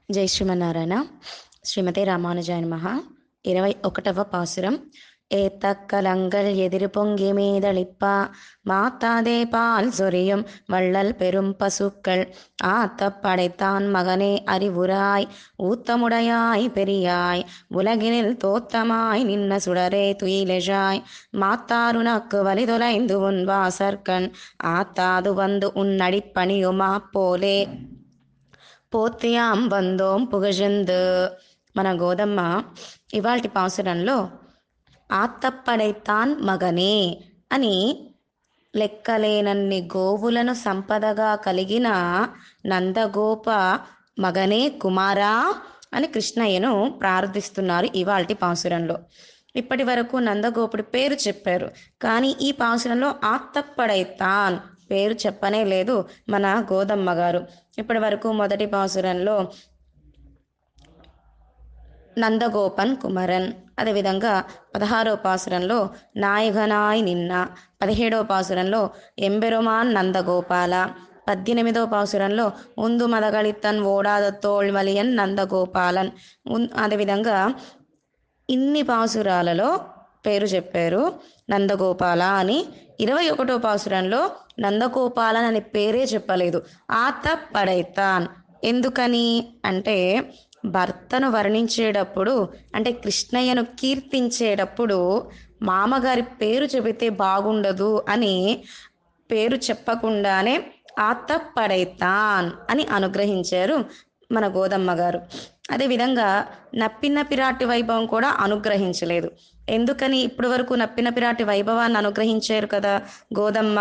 జై శ్రీమన్నారాయణ. శ్రీమతే రామానుజాయ నమః. 21వ పాసురం. ஏத்தக்கலங்கள் எதிர் பொங்கி மீதளிப்பா மாத்தாதே பால் சொரியும் வள்ளல் பெரும் பசுக்கள் ஆத்த படைத்தான் மகனே அறிவுராய் ஊத்தமுடையாய் பெரியாய் உலகினில் தோத்தமாய் நின்ன சுடரே துயிலெழாய் மாத்தாருனக்கு வலிதொலைந்து உன் வாசற்கண் ஆத்தாது வந்து உன் அடிப்பணியுமா போலே పోత్యాం వందోం పుగజంద్. మన గోదమ్మ ఇవాల్టి పాసురంలో ఆత్తప్పడైతాన్ మగనే అని లెక్కలేనన్ని గోవులను సంపదగా కలిగిన నందగోప మగనే కుమారా అని కృష్ణయ్యను ప్రార్థిస్తున్నారు ఇవాల్టి పాసురంలో. ఇప్పటి వరకు నందగోపుడి పేరు చెప్పారు, కానీ ఈ పాసురంలో ఆత్తప్పడైతాన్ పేరు చెప్పనే లేదు మన గోదమ్మ గారు. ఇప్పటి వరకు మొదటి పాసురంలో నందగోపన్ కుమరన్, అదేవిధంగా 16వ పాసురంలో నాయగనాయ్ నిన్న, 17వ పాసురంలో ఎంబెరుమాన్ నందగోపాల, 18వ పాసురంలో ఉందు మదగళిత్తన్ ఓడాద తోళ్వలియన్ నందగోపాలన్. అదేవిధంగా ఇన్ని పాసురాలలో పేరు చెప్పారు నందగోపాల అని. 21వ పాసురంలో నందగోపాలన్ అనే పేరే చెప్పలేదు, ఆత పడైతాన్. ఎందుకని అంటే భర్తను వర్ణించేటప్పుడు, అంటే కృష్ణయ్యను కీర్తించేటప్పుడు మామగారి పేరు చెబితే బాగుండదు అని పేరు చెప్పకుండానే ఆత పడైతాన్ అని అనుగ్రహించారు మన గోదమ్మ గారు. అదేవిధంగా నప్పిన పిరాటి వైభవం కూడా అనుగ్రహించలేదు. ఎందుకని? ఇప్పటి వరకు నప్పిన పిరాటి వైభవాన్ని అనుగ్రహించారు కదా గోదమ్మ.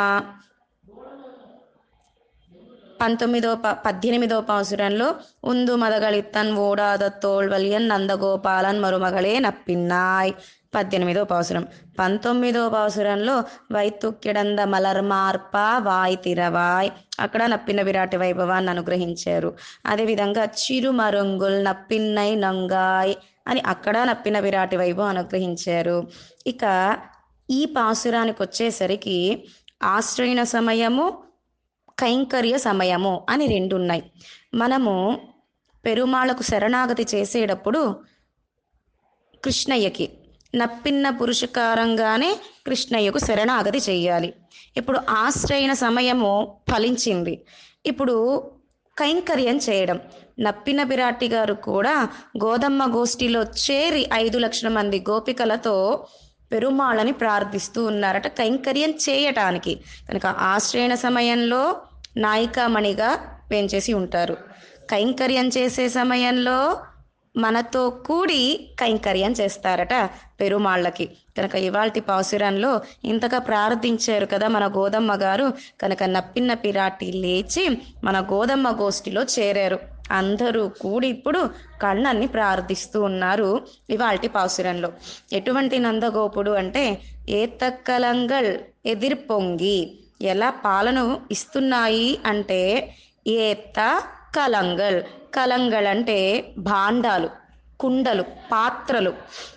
18వ పాసురంలో ఉందు మదగళిత్తన్ ఓడాద తోళ్వలియన్ నందగోపాలన్ మరుమగళే నప్పిన్నాయ్ 18వ పాసురం. 19వ పాసురంలో వైతుక్కిడంద మలర్మార్ప వాయ్ తిరవాయ్, అక్కడ నప్పిన విరాటి వైభవాన్ని అనుగ్రహించారు. అదేవిధంగా చిరుమరుంగుల్ నప్పిన్నై నంగాయ్ అని అక్కడ నప్పిన విరాటి వైభవం అనుగ్రహించారు. ఇక ఈ పాసురానికి వచ్చేసరికి ఆశ్రయణ సమయము, కైంకర్య సమయము అని రెండు ఉన్నాయి. మనము పెరుమాళ్లకు శరణాగతి చేసేటప్పుడు కృష్ణయ్యకి నప్పిన్న పురుషకారంగానే కృష్ణయ్యకు శరణాగతి చెయ్యాలి. ఇప్పుడు ఆశ్రయణ సమయము ఫలించింది, ఇప్పుడు కైంకర్యం చేయడం. నప్పిన పిరాటి గారు కూడా గోదమ్మ గోష్ఠిలో చేరి 5 లక్షల మంది గోపికలతో పెరుమాళ్ళని ప్రార్థిస్తూ ఉన్నారట కైంకర్యం చేయటానికి. కనుక ఆశ్రయణ సమయంలో నాయికామణిగా వేంచేసి ఉంటారు, కైంకర్యం చేసే సమయంలో మనతో కూడి కైంకర్యం చేస్తారట పెరుమాళ్ళకి. కనుక ఇవాల్టి పాసురంలో ఇంతగా ప్రార్థించారు కదా మన గోదమ్మ గారు, కనుక నప్పిన పిరాటి లేచి మన గోదమ్మ గోష్ఠిలో చేరారు. అందరూ కూడి ఇప్పుడు కண்ணన్ని ప్రార్థిస్తూ ఉన్నారు ఇవాల్టి పాసురంలో. ఎటువంటి నందగోపుడు అంటే ఏత్తక్కలంగల్ ఎదిర్పొంగి, ఎలా పాలను ఇస్తున్నాయి అంటే ఏత్త కలంగల్. కలంగల్ అంటే భాండాలు, కుండలు, పాత్రలు.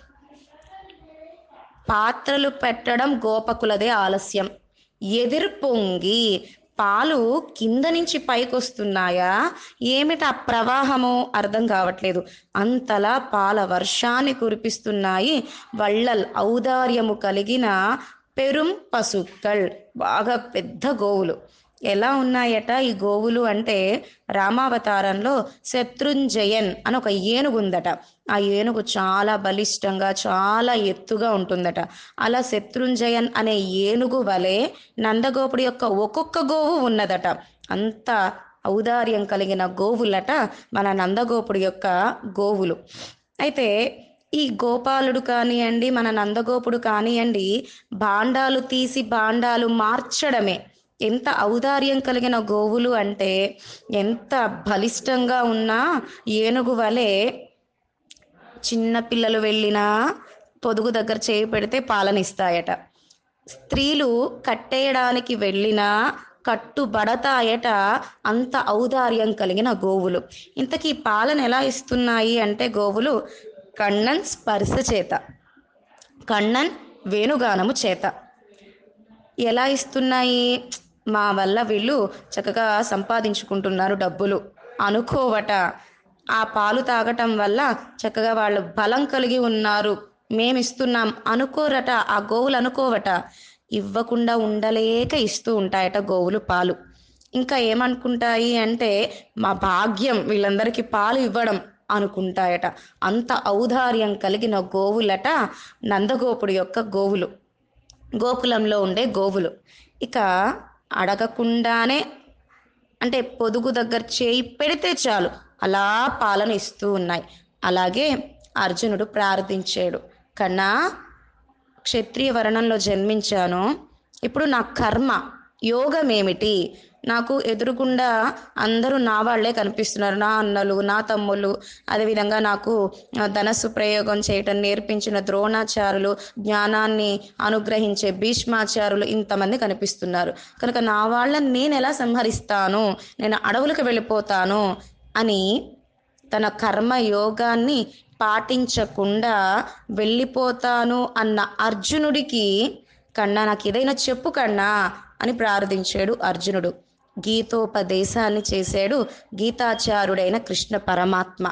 పాత్రలు పెట్టడం గోపకులదే ఆలస్యం. ఎదిర్పొంగి, పాలు కింద నుంచి పైకి వస్తున్నాయా ఏమిటి ఆ ప్రవాహము అర్థం కావట్లేదు, అంతలా పాల వర్షాన్ని కురిపిస్తున్నాయి వள்ளల్ ఔదార్యము కలిగిన పెరుం పసుక్కల్, బాగా పెద్ద గోవులు. ఎలా ఉన్నాయట ఈ గోవులు అంటే రామావతారంలో శత్రుంజయన్ అని ఒక ఏనుగు ఉందట. ఆ ఏనుగు చాలా బలిష్టంగా చాలా ఎత్తుగా ఉంటుందట. అలా శత్రుంజయన్ అనే ఏనుగు వలె నందగోపుడి యొక్క ఒక్కొక్క గోవు ఉన్నదట. అంత ఔదార్యం కలిగిన గోవులట మన నందగోపుడి యొక్క గోవులు. అయితే ఈ గోపాలుడు కానివ్వండి, మన నందగోపుడు కానివ్వండి, భాండాలు తీసి భాండాలు మార్చడమే. ఎంత ఔదార్యం కలిగిన గోవులు అంటే ఎంత బలిష్టంగా ఉన్నా ఏనుగు వలె చిన్న పిల్లలు వెళ్ళినా పొదుగు దగ్గర చేయి పెడితే పాలనిస్తాయట. స్త్రీలు కట్టేయడానికి వెళ్ళినా కట్టుబడతాయట, అంత ఔదార్యం కలిగిన గోవులు. ఇంతకీ పాలన ఎలా ఇస్తున్నాయి అంటే గోవులు కണ്ണన్ స్పర్శ చేత, కണ്ണన్ వేణుగానము చేత ఎలా ఇస్తున్నాయి? మా వల్ల వీళ్ళు చక్కగా సంపాదించుకుంటున్నారు డబ్బులు అనుకోవట. ఆ పాలు తాగటం వల్ల చక్కగా వాళ్ళు బలం కలిగి ఉన్నారు, మేమిస్తున్నాం అనుకోరట. ఆ గోవులు అనుకోవట, ఇవ్వకుండా ఉండలేక ఇస్తూ ఉంటాయట గోవులు పాలు. ఇంకా ఏమనుకుంటాయి అంటే మా భాగ్యం వీళ్ళందరికీ పాలు ఇవ్వడం అనుకుంటాయట. అంత ఔదార్యం కలిగిన గోవులట నందగోపుడి యొక్క గోవులు, గోకులంలో ఉండే గోవులు. ఇక అడగకుండానే, అంటే పొదుగు దగ్గర చేయి పెడితే చాలు అలా పాలన ఇస్తూ ఉన్నాయి. అలాగే అర్జునుడు ప్రార్థించాడు, కన్నా క్షత్రియ వర్ణంలో జన్మించాను, ఇప్పుడు నా కర్మ యోగం ఏమిటి? నాకు ఎదురుగుండా అందరూ నా వాళ్లే కనిపిస్తున్నారు, నా అన్నలు, నా తమ్ముళ్ళు, అదేవిధంగా నాకు ధనస్సు ప్రయోగం చేయటం నేర్పించిన ద్రోణాచారులు, జ్ఞానాన్ని అనుగ్రహించే భీష్మాచారులు, ఇంతమంది కనిపిస్తున్నారు. కనుక నా వాళ్ళని నేను ఎలా సంహరిస్తాను? నేను అడవులకు వెళ్ళిపోతాను అని తన కర్మయోగాన్ని పాటించకుండా వెళ్ళిపోతాను అన్న అర్జునుడికి, కన్నా నాకు ఏదైనా చెప్పు కన్నా అని ప్రార్థించాడు అర్జునుడు. గీతోపదేశాన్ని చేశాడు గీతాచారుడైన కృష్ణ పరమాత్మ.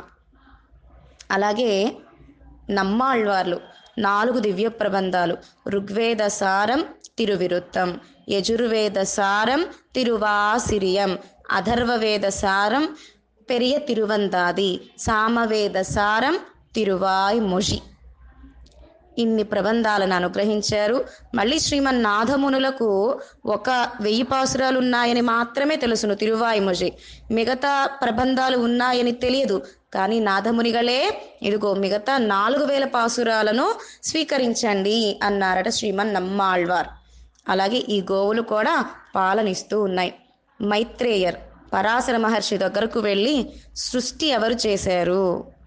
అలాగే నమ్మాళ్వార్లు 4 దివ్య ప్రబంధాలు, ఋగ్వేద సారం తిరువిరుత్తం, యజుర్వేద సారం తిరువాసిరియం, అథర్వవేద సారం పెరియ తిరువందాది, సామవేద సారం తిరువాయ్ మొഴി, ఇన్ని ప్రబంధాలను అనుగ్రహించారు. మళ్ళీ శ్రీమన్నాథమునులకు 1000 పాసురాలు ఉన్నాయని మాత్రమే తెలుసును తిరువాయ్ మొഴి, మిగతా ప్రబంధాలు ఉన్నాయని తెలియదు. కానీ నాథమునిಗಳే ఇదిగో మిగతా 4000 పాసురాలను స్వీకరించండి అన్నారట శ్రీమన్నమ్మాళ్వార్. అలాగే ఈ గోవులు కూడా పాలనిస్తూ ఉన్నాయి. మైత్రేయర్ పరాశర మహర్షి దగ్గరకు వెళ్ళి సృష్టి ఎవరు చేశారు,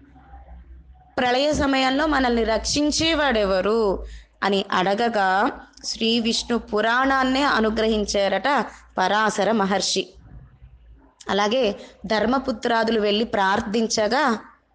ప్రళయ సమయంలో మనల్ని రక్షించేవాడెవరు అని అడగగా శ్రీ విష్ణు పురాణాన్నే అనుగ్రహించారట పరాశర మహర్షి. అలాగే ధర్మపుత్రాదులు వెళ్ళి ప్రార్థించగా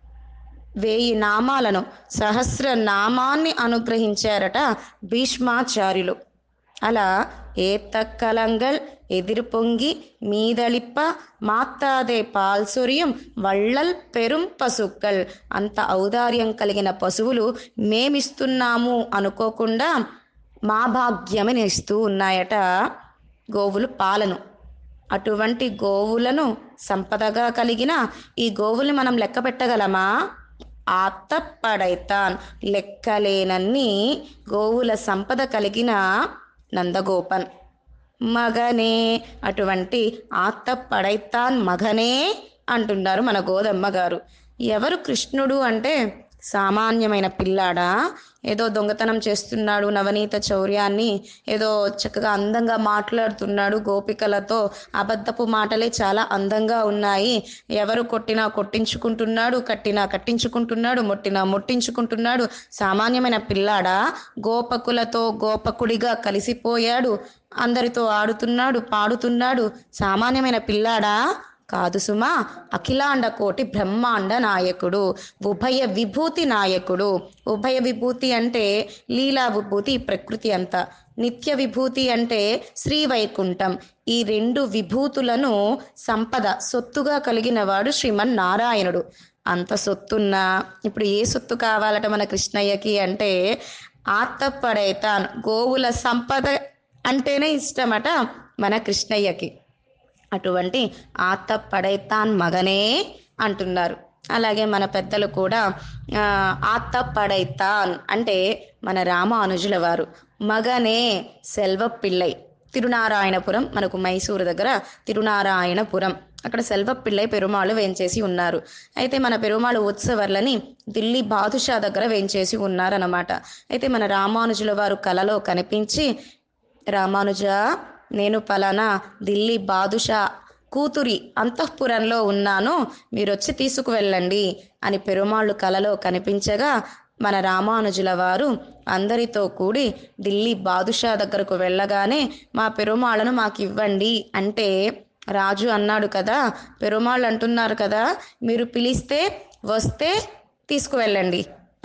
1000 నామాలను, సహస్రనామాన్ని అనుగ్రహించారట భీష్మాచార్యులు. అలా ఏత్తక్కలంగల్ ఎదిర్పొంగి మీదళిప్ప మాత్తాదే పాల్సొరియం వళ్ళల్ పెరుం పశుక్కల్, అంత ఔదార్యం కలిగిన పశువులు మేమిస్తున్నాము అనుకోకుండా మా భాగ్యమని ఇస్తూ ఉన్నాయట గోవులు పాలను. అటువంటి గోవులను సంపదగా కలిగిన ఈ గోవుల్ని మనం లెక్క పెట్టగలమా? ఆత్తపడైతాన్, లెక్కలేనన్ని గోవుల సంపద కలిగిన నందగోపన్ మగనే, అటువంటి ఆత్తపడైతాన్ మగనే అంటున్నారు మన గోదమ్మ గారు. ఎవరు కృష్ణుడు అంటే సామాన్యమైన పిల్లాడా? ఏదో దొంగతనం చేస్తున్నాడు, నవనీత చౌర్యాన్ని ఏదో చక్కగా అందంగా మాట్లాడుతున్నాడు గోపికలతో, అబద్ధపు మాటలే చాలా అందంగా ఉన్నాయి, ఎవరు కొట్టినా కొట్టించుకుంటున్నాడు, కట్టినా కట్టించుకుంటున్నాడు, మొట్టినా మొట్టించుకుంటున్నాడు, సామాన్యమైన పిల్లాడా? గోపకులతో గోపకుడిగా కలిసిపోయాడు, అందరితో ఆడుతున్నాడు, పాడుతున్నాడు, సామాన్యమైన పిల్లాడా? కాదు సుమా, అఖిలాండ కోటి బ్రహ్మాండ నాయకుడు, ఉభయ విభూతి నాయకుడు. ఉభయ విభూతి అంటే లీలా విభూతి, ప్రకృతి అంతా, నిత్య విభూతి అంటే శ్రీవైకుంఠం. ఈ 2 విభూతులను సంపద సొత్తుగా కలిగిన వాడు శ్రీమన్నారాయణుడు. అంత సొత్తున్నా ఇప్పుడు ఏ సొత్తు కావాలట మన కృష్ణయ్యకి అంటే ఆత్తపడైతాన్, గోవుల సంపద అంటేనే ఇష్టమట మన కృష్ణయ్యకి. అటువంటి ఆత్తపడైతాన్ మగనే అంటున్నారు. అలాగే మన పెద్దలు కూడా ఆత్తపడైతాన్ అంటే మన రామానుజుల వారు, మగనే సెల్వ పిళ్ళై. తిరునారాయణపురం, మనకు మైసూరు దగ్గర తిరునారాయణపురం, అక్కడ సెల్వ పిళ్ళై పెరుమాళ్ళు వేంచేసి ఉన్నారు. అయితే మన పెరుమాళ్ళు ఉత్సవర్లని ఢిల్లీ బాదుషా దగ్గర వేంచేసి ఉన్నారన్నమాట. అయితే మన రామానుజుల వారు కలలో కనిపించి, రామానుజ నేను పలానా ఢిల్లీ బాదుషా కూతురి అంతఃపురంలో ఉన్నాను, మీరొచ్చి తీసుకువెళ్ళండి అని పెరుమాళ్ళు కలలో కనిపించగా మన రామానుజుల వారు అందరితో కూడి ఢిల్లీ బాదుషా దగ్గరకు వెళ్ళగానే మా పెరుమాళ్ళను మాకు ఇవ్వండి అంటే, రాజు అన్నాడు కదా, పెరుమాళ్ళు అంటున్నారు కదా, మీరు పిలిస్తే వస్తే తీసుకువెళ్ళండి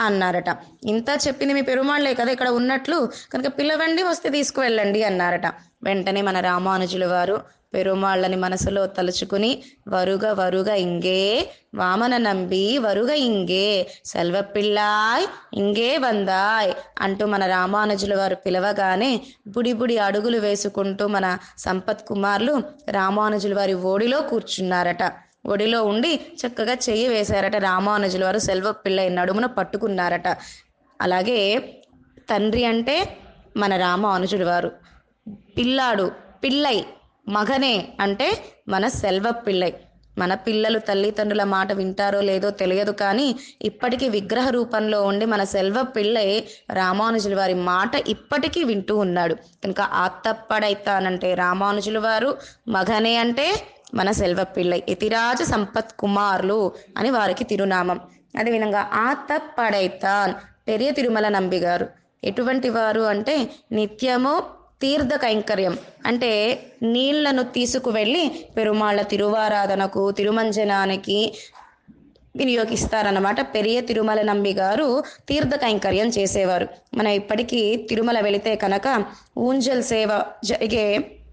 అన్నారట. ఇంత చెప్పింది మీ పెరుమాళ్లే కదా ఇక్కడ ఉన్నట్లు, కనుక పిలవండి, వస్తే తీసుకువెళ్ళండి అన్నారట. వెంటనే మన రామానుజుల వారు పెరుమాళ్ళని మనసులో తలుచుకుని వరుగ వరుగ ఇంగే వామన నంబి వరుగ ఇంగే సెల్వపిల్లాయ్ ఇంగే వందాయ్ అంటూ మన రామానుజుల వారు పిలవగానే బుడి బుడి అడుగులు వేసుకుంటూ మన సంపత్ కుమార్లు రామానుజుల వారి ఓడిలో కూర్చున్నారట. ఒడిలో ఉండి చక్కగా చెయ్యి వేశారట. రామానుజుల వారు సెల్వపిల్లై నడుమున పట్టుకున్నారట. అలాగే తండ్రి అంటే మన రామానుజుల వారు, పిల్లాడు పిల్లై మగనే అంటే మన సెల్వ పిల్లై. మన పిల్లలు తల్లిదండ్రుల మాట వింటారో లేదో తెలియదు, కానీ ఇప్పటికీ విగ్రహ రూపంలో ఉండి మన సెల్వ పిల్లై రామానుజుల వారి మాట ఇప్పటికీ వింటూ ఉన్నాడు. కనుక ఆత్తప్పడైతానంటే రామానుజుల వారు, మగనే అంటే మన సెల్వ పిల్లై, యతిరాజ సంపత్ కుమార్లు అని వారికి తిరునామం. అదేవిధంగా ఆత్తప్పడైతాన్ పెరియ తిరుమల నంబి గారు ఎటువంటి వారు అంటే నిత్యము తీర్థ కైంకర్యం అంటే నీళ్లను తీసుకువెళ్ళి పెరుమాళ్ళ తిరువారాధనకు తిరుమంజనానికి వినియోగిస్తారన్నమాట. పెరియ తిరుమల నంబి గారు తీర్థ కైంకర్యం చేసేవారు. మనం ఇప్పటికీ తిరుమల వెళితే కనుక ఊంజల్ సేవ జరిగే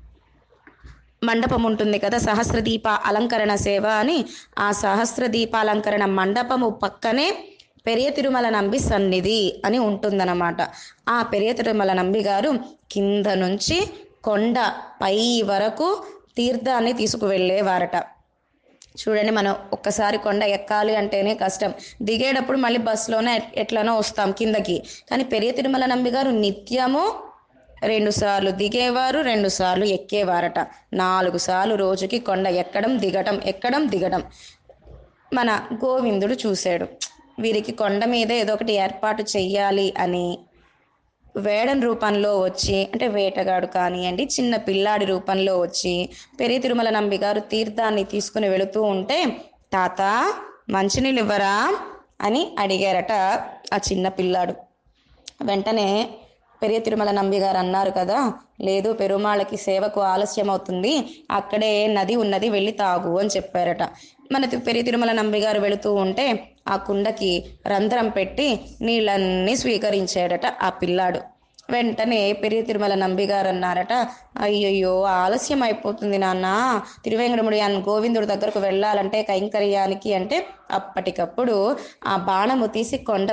మండపం ఉంటుంది కదా, సహస్రదీప అలంకరణ సేవ అని. ఆ సహస్రదీప అలంకరణ మండపము పక్కనే పెరియ తిరుమల నంబి సన్నిధి అని ఉంటుందన్నమాట. ఆ పెరియ తిరుమల నంబి గారు కింద నుంచి కొండ పై వరకు తీర్థాన్ని తీసుకువెళ్ళేవారట. చూడండి, మనం ఒక్కసారి కొండ ఎక్కాలి అంటేనే కష్టం, దిగేటప్పుడు మళ్ళీ బస్సులోనే ఎట్లనో వస్తాం కిందకి. కానీ పెరియ తిరుమల నంబి గారు నిత్యము 2 సార్లు దిగేవారు, 2 సార్లు ఎక్కేవారట. 4 సార్లు రోజుకి కొండ ఎక్కడం దిగటం, ఎక్కడం దిగటం. మన గోవిందుడు చూశాడు, వీరికి కొండ మీద ఏదో ఒకటి ఏర్పాటు చెయ్యాలి అని వేడన్ రూపంలో వచ్చి, అంటే వేటగాడు కానివ్వండి, చిన్న పిల్లాడి రూపంలో వచ్చి పెరియ తిరుమల నంబి గారు తీర్థాన్ని తీసుకుని వెళుతూ ఉంటే, తాత మంచినీళ్ళు ఇవ్వరా అని అడిగారట ఆ చిన్న పిల్లాడు. వెంటనే పెరియ తిరుమల నంబి గారు అన్నారు కదా, లేదు పెరుమాళ్ళకి సేవకు ఆలస్యం అవుతుంది, అక్కడే నది ఉన్నది, వెళ్ళి తాగు అని చెప్పారట. మన పెరియ తిరుమల నంబి గారు వెళుతూ ఉంటే ఆ కుండకి రంధ్రం పెట్టి నీళ్ళన్నీ స్వీకరించాడట ఆ పిల్లాడు. వెంటనే పెరియ తిరుమల నంబి గారు అన్నారట, అయ్యయ్యో ఆలస్యం అయిపోతుంది నాన్న, తిరువేంకటముడి గోవిందుడి దగ్గరకు వెళ్ళాలంటే కైంకర్యానికి అంటే అప్పటికప్పుడు ఆ బాణము తీసి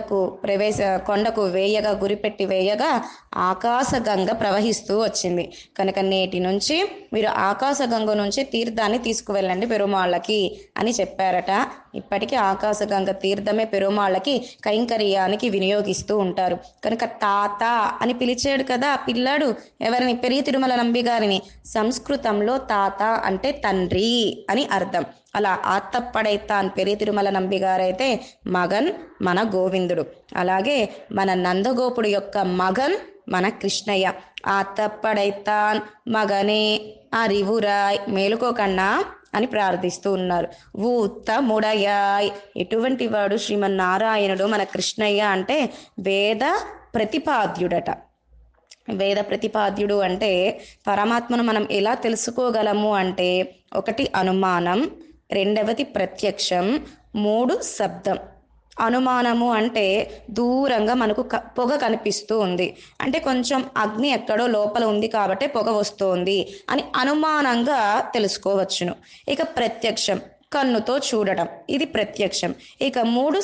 కొండకు వేయగా, గురిపెట్టి వేయగా ఆకాశగంగ ప్రవహిస్తూ వచ్చింది. కనుక నేటి నుంచి మీరు ఆకాశగంగ నుంచి తీర్థాన్ని తీసుకువెళ్ళండి పెరుమాళ్ళకి అని చెప్పారట. ఇప్పటికీ ఆకాశగంగ తీర్థమే పెరుమాళ్ళకి కైంకర్యానికి వినియోగిస్తూ ఉంటారు. కనుక తాత అని పిలిచాడు కదా ఆ పిల్లాడు ఎవరిని, పెరియ తిరుమల నంబి గారిని. సంస్కృతంలో తాత అంటే తండ్రి అని అర్థం. అలా ఆత్తప్పడైతాన్ పెరియ తిరుమల నంబి గారైతే మగన్ మన గోవిందుడు. అలాగే మన నందగోపుడు యొక్క మగన్ మన కృష్ణయ్య. ఆత్తప్పడైతాన్ మగనే అరివురాయ్ మేలుకోకన్నా అని ప్రార్థిస్తూ ఉన్నారు. ఊత్తముడయాయ్ ఎటువంటి వాడు శ్రీమన్నారాయణుడు మన కృష్ణయ్య అంటే వేద ప్రతిపాద్యుడట. వేద ప్రతిపాద్యుడు అంటే పరమాత్మను మనం ఎలా తెలుసుకోగలము అంటే, 1 అనుమానం, 2వది ప్రత్యక్షం, 3 శబ్దం. అనుమానము అంటే దూరంగా మనకు పొగ కనిపిస్తూ ఉంది అంటే కొంచెం అగ్ని ఎక్కడో లోపల ఉంది కాబట్టి పొగ వస్తోంది అని అనుమానంగా తెలుసుకోవచ్చును. ఇక ప్రత్యక్షం కన్నుతో చూడటం, ఇది ప్రత్యక్షం. ఇక 3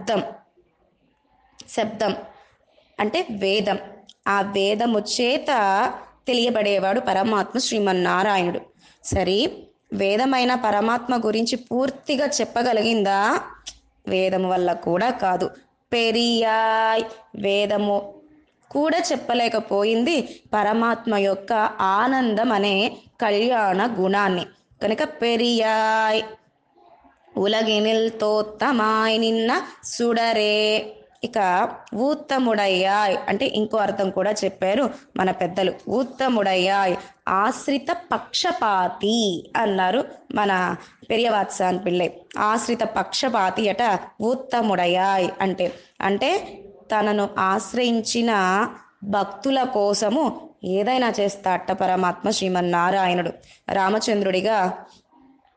శబ్దం అంటే వేదం. ఆ వేదము చేత తెలియబడేవాడు పరమాత్మ శ్రీమన్నారాయణుడు. సరే, వేదమైన పరమాత్మ గురించి పూర్తిగా చెప్పగలిగిందా? వేదము వల్ల కూడా కాదు. పెరియాయ్ వేదము కూడా చెప్పలేకపోయింది పరమాత్మ యొక్క ఆనందం అనే కళ్యాణ గుణాన్ని. కనుక పెరియాయ్ ఉలగినిల్ తోత్తమాయ్ నిన్న సుడరే. ఇక ఊత్తముడయ్యాయ్ అంటే ఇంకో అర్థం కూడా చెప్పారు మన పెద్దలు. ఊత్తముడయ్యాయ్ ఆశ్రిత పక్షపాతి అన్నారు మన పెరియవాత్సాన్ పిళ్ళై. ఆశ్రిత పక్షపాతి అట ఊత్తముడయ్యాయ్ అంటే. అంటే తనను ఆశ్రయించిన భక్తుల కోసము ఏదైనా చేస్తాట పరమాత్మ శ్రీమన్నారాయణుడు. రామచంద్రుడిగా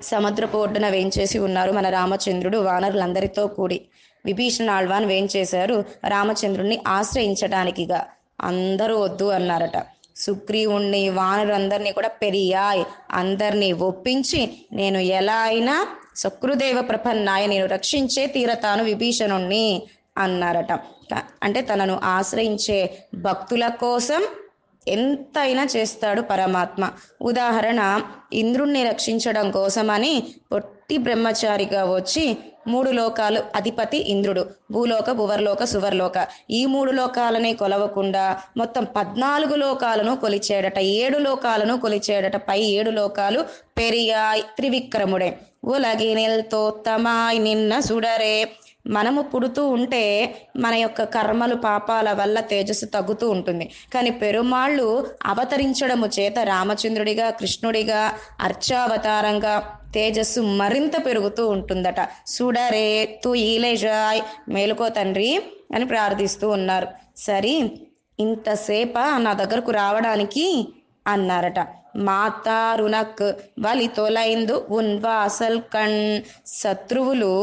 సముద్రపు ఒడ్డున వేంచేసి ఉన్నారు మన రామచంద్రుడు వానరులందరితో కూడి. విభీషణ ఆళ్వాన్ వేంచేశారు రామచంద్రుణ్ణి ఆశ్రయించడానికిగా. అందరూ వద్దు అన్నారట. సుగ్రీవుణ్ణి వానరులందరినీ కూడా పెరియాయ్ అందరినీ ఒప్పించి నేను ఎలా అయినా సకృదేవ ప్రపన్నాయ నేను రక్షించే తీరతాను విభీషణుణ్ణి అన్నారట. అంటే తనను ఆశ్రయించే భక్తుల కోసం ఎంతైనా చేస్తాడు పరమాత్మ. ఉదాహరణ, ఇంద్రుణ్ణి రక్షించడం కోసమని పొట్టి బ్రహ్మచారిగా వచ్చి 3 లోకాలు అధిపతి ఇంద్రుడు, భూలోక భువర్లోక సువర్లోక, ఈ 3 లోకాలనే కొలవకుండా మొత్తం 14 లోకాలను కొలిచేడట, 7 లోకాలను కొలిచేడట. పై 7 లోకాలు పెరియాయ్ త్రివిక్రముడే. ఉలగినిల్ తోత్తమాయ్ నిన్న సుడరే. మనము పుడుతూ ఉంటే మన యొక్క కర్మలు పాపాల వల్ల తేజస్సు తగ్గుతూ ఉంటుంది. కానీ పెరుమాళ్ళు అవతరించడము చేత రామచంద్రుడిగా కృష్ణుడిగా అర్చావతారంగా తేజస్సు మరింత పెరుగుతూ ఉంటుందట. సుడరే తు ఈలేజాయ్ మేలుకో తండ్రి అని ప్రార్థిస్తూ ఉన్నారు. సరే ఇంతసేప నా దగ్గరకు రావడానికి అన్నారట. మాతారునక్ వలి తొలైందు ఉన్వాసల్ కణ్. శత్రువులు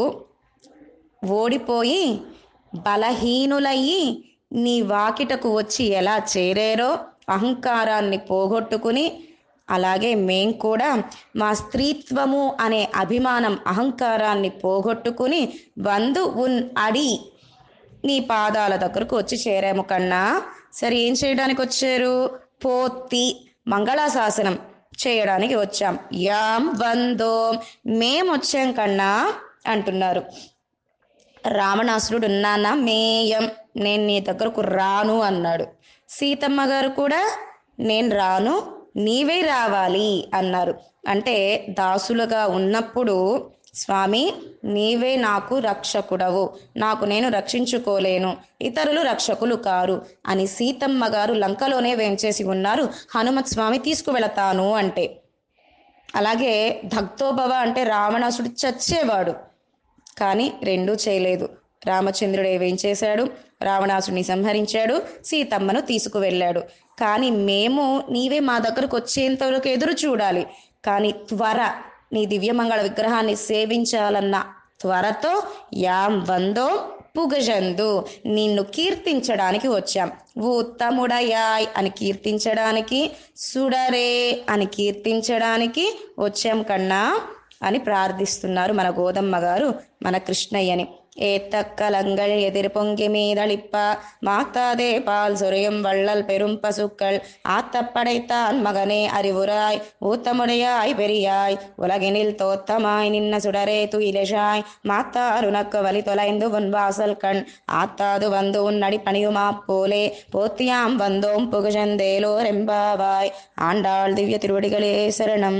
ఓడిపోయి బలహీనులయ్యి నీ వాకిటకు వచ్చి ఎలా చేరేరో అహంకారాన్ని పోగొట్టుకుని, అలాగే మేం కూడా మా స్త్రీత్వము అనే అభిమానం అహంకారాన్ని పోగొట్టుకుని వందు ఉన్ అడి నీ పాదాల దగ్గరకు వచ్చి చేరాము కన్నా. సరే ఏం చేయడానికి వచ్చారు? పోతి మంగళాశాసనం చేయడానికి వచ్చాం. యాం వందోం మేమొచ్చాం కన్నా అంటున్నారు. రావణాసురుడు నాన్న మేయం నేను నీ దగ్గరకు రాను అన్నాడు. సీతమ్మ గారు కూడా నేను రాను నీవే రావాలి అన్నారు. అంటే దాసులుగా ఉన్నప్పుడు స్వామి నీవే నాకు రక్షకుడవు, నాకు నేను రక్షించుకోలేను, ఇతరులు రక్షకులు కారు అని సీతమ్మ గారు లంకలోనే వేంచేసి ఉన్నారు. హనుమత్ స్వామి తీసుకువెళతాను అంటే. అలాగే దగ్ధోభవ అంటే రావణాసుడు చచ్చేవాడు, కానీ రెండూ చేయలేదు. రామచంద్రుడు ఏం చేశాడు? రావణాసుడిని సంహరించాడు, సీతమ్మను తీసుకువెళ్ళాడు. కానీ మేము నీవే మా దగ్గరకు వచ్చేంతవరకు ఎదురు చూడాలి. కానీ త్వర నీ దివ్యమంగళ విగ్రహాన్ని సేవించాలన్న త్వరతో యాం వందో పుగజందు నిన్ను కీర్తించడానికి వచ్చాం. ఉత్తముడయాయ్ అని కీర్తించడానికి, సుడరే అని కీర్తించడానికి వచ్చాం కన్నా అని ప్రార్థిస్తున్నారు మన గోదమ్మ గారు మన కృష్ణయ్యని. ஏத்தக்கலங்கள் எதிர் பொங்கி மீதளிப்ப மாத்தாதே பால் சொரியும் வள்ளல் பெரும் பசுக்கள் ஆத்தப்படைத்தான் மகனே அறிவுராய் ஊத்தமுடையாய் பெரியாய் உலகினில் தோத்தமாய் நின்ன சுடரே துயிலெஷாய் மாத்தாருனக்கு வலி தொலைந்து உன் வாசல் கண் ஆத்தாது வந்து உன் அடி பணியுமா போலே போத்தியாம் வந்தோம் புகுஜந்தேலோ ரெம்பாவாய். ஆண்டாள் திவ்ய திருவடிகளே சரணம்.